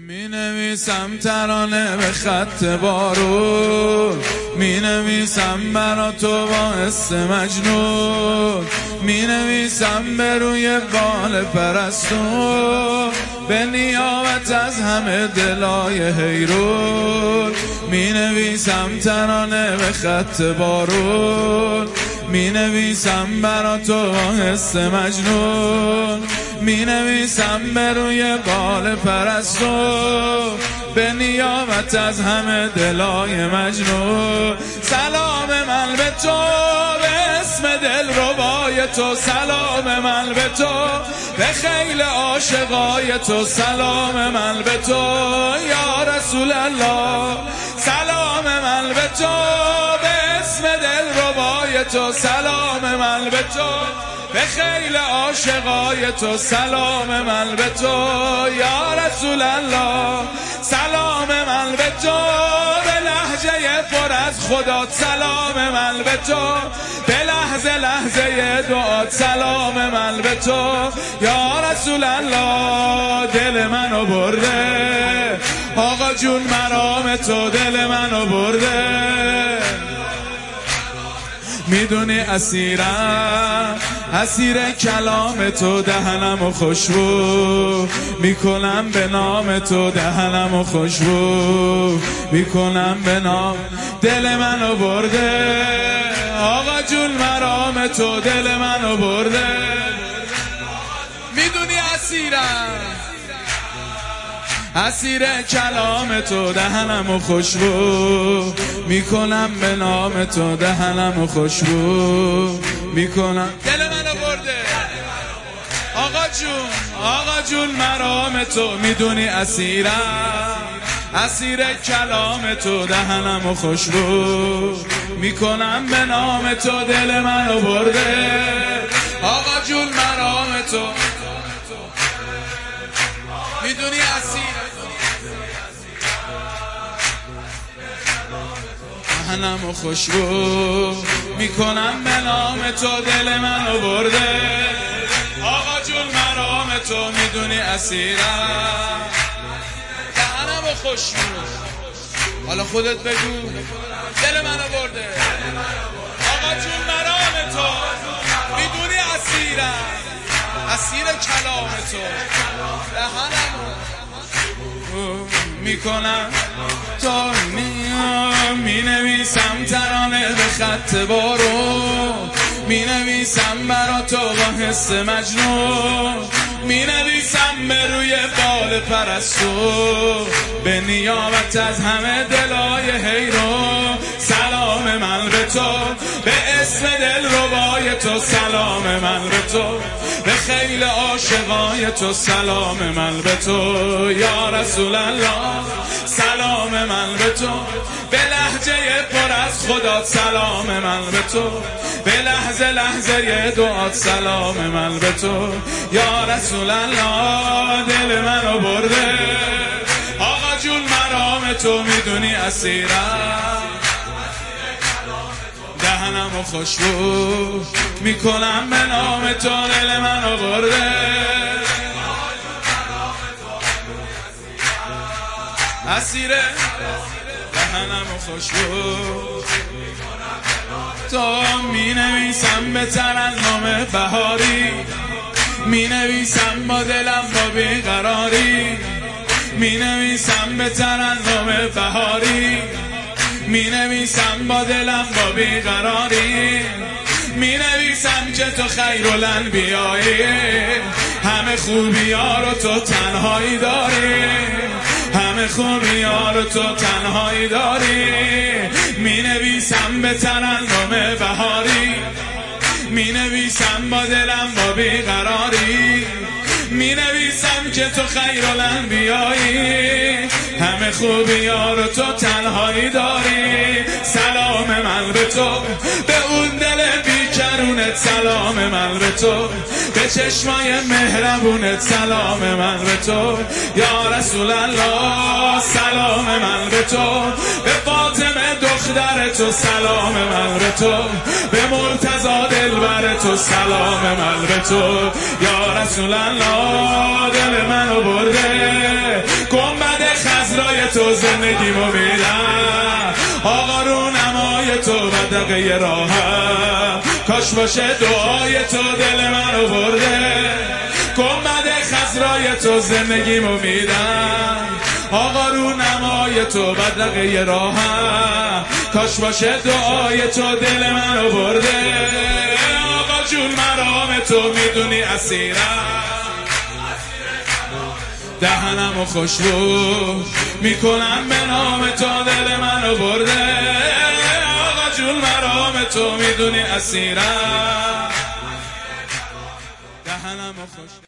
می نویسم ترانه به خط بارون، می نویسم برا تو با حس مجنون، می نویسم به روی بال پرستون، به نیابت از همه دلای حیرون. می نویسم ترانه به خط بارون، می نویسم برا تو با حس مجنون، می نویسم به روی بال پرستون، به نیابت از همه دلای مجنون. سلام من به تو به اسم دلربای تو، سلام من به تو به خیل عاشقای تو، سلام من به تو یا رسول الله، سلام من به تو به اسم دلربای تو، سلام من به تو به خیل عاشقای تو، سلام من به تو یا رسول الله، سلام من به تو به لهجه پر از خدا، سلام من به تو به لحظه لحظه دعا، سلام من به تو یا رسول الله. دل منو برده آقا جون مرام تو، دل منو برده، میدونی اسیرم اسیر کلام تو، دهنمو خوشبو میکنم به نام تو، دهنمو خوشبو میکنم به نام. دل منو برده آقا جون مرام تو، دل منو برده، میدونی اسیرم اسیر کلام تو، دهنمو خوشبو میکنم به نام تو، دهنمو خوشبو میکنم. دل منو برده آقا جون مرام تو، میدونی اسیرم اسیر کلام تو، دهنمو خوشبو میکنم به نام تو. دل منو برده آقا جون مرام تو، میدونی اسیر دهنمو خوشبو میکنم به نام تو. دل منو برده آقا جون مرام تو، میدونی اسیرم دهنمو خوشبو. حالا خودت بگو. دل منو برده آقا جون مرام تو، میدونی اسیرم اسیر کلام تو، دهنمو میکنم تا می نویسم ترانه به خط بارون، می نویسم برا تو با حس مجنون، می نویسم به روی بال پرستو، به نیابت از همه دلای حیرون. سلام من به تو به اسم دلربای تو، سلام من به تو به خیل عاشقای تو، سلام من به تو یا رسول الله، سلام من به تو به لهجه پر از خدا، سلام من به تو به لحظه لحظه دعا، سلام من به تو یا رسول الله. دل منو برده آقا جون مرام تو، میدونی اسیرم دهنمو خوشبو میکنم به نام تو. دل منو برده اسیره دهنمو خوشبو تو، می نویسم به ترنم بهاری، می نویسم با دلم با بیقراری، می نویسم به ترنم بهاری، می نویسم با دلم با بیقراری، می نویسم که تو خیرالانبیایی، همه خوبی ها رو تو تنهایی داری، همه خوبی ها رو تو تنهایی داری. می نویسم به ترنم بهاری، می نویسم با دلم با بیقراری، می نویسم که تو خیرالانبیایی، همه خوبی ها رو تو تنهایی داری. سلام من به تو به اون دل بیکرونت، سلام من به تو به چشمای مهربونت، سلام من به تو یا رسول الله، سلام من به تو به فاطمه دختر تو، سلام من به تو به مرتضی دلبر تو، سلام من به تو یا رسول الله. دل منو برده گنبد تو زندگیمو میدم، آقا رو نمای تو بدقه راهم، کاش باشه دعای تو دل منو برده، گنبد خضرای تو زندگیمو میدم، آقا رو نمای تو بدقه راهم، کاش باشه دعای تو دل منو برده، آقا جون مرام تو میدونی اسیرم، دهنمو خوشبو میکنم به نام تو دل منو برده، آقا جون مرام تو میدونی اسیرم، دهنمو خوشبو